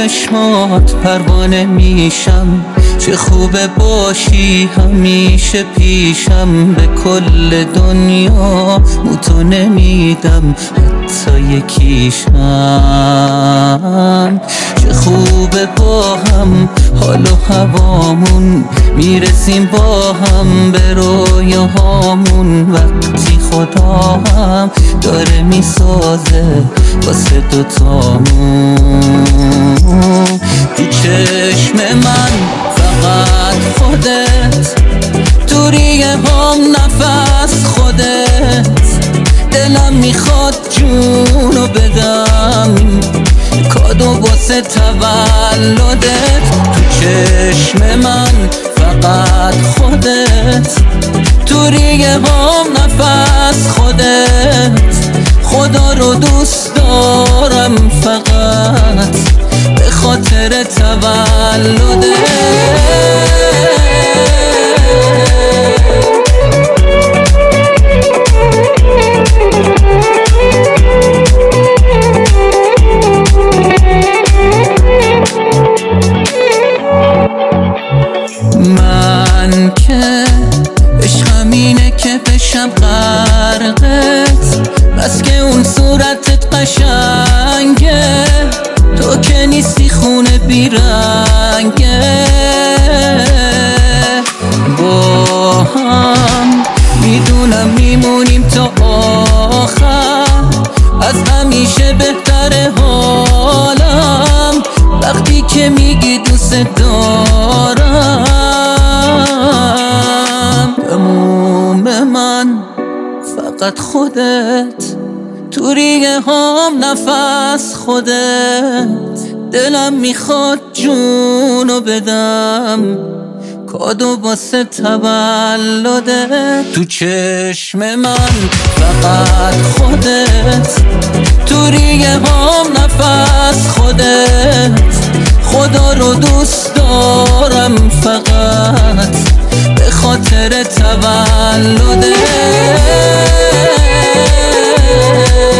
چشمات پروانه میشم، چه خوبه باشی همیشه پیشم. به کل دنیا موتو نمیدم حتی یکیشم. چه خوبه با هم حال و هوامون، میرسیم با هم به رویاهامون. وقتی خدا هم داره میسازه واسه دوتامون. تو چشم من فقط خودت، تو ریه هم نفس خودت. دلم میخواد جونو بدم کادو واسه تولدت. تو چشم من فقط خودت، تو ریه هم نفس خودت. خدا رو دوست دارم فقط به خاطر تولدت. من که عشقم اینه که بشم غرقت، بس که اون صورتت قشنگه. تو که نیستی خونه بیرنگه. با هم میدونم میمونیم تا آخر، از همیشه بهتره حالم وقتی که میگی دوست دارم. تموم من فقط خودت، تو ریه هم نفس خودت. دلم میخواد جونو بدم کادو واسه تولدت. تو چشم من فقط خودت، تو ریه هم نفس خودت. خدا رو دوست دارم فقط به خاطر تولدت.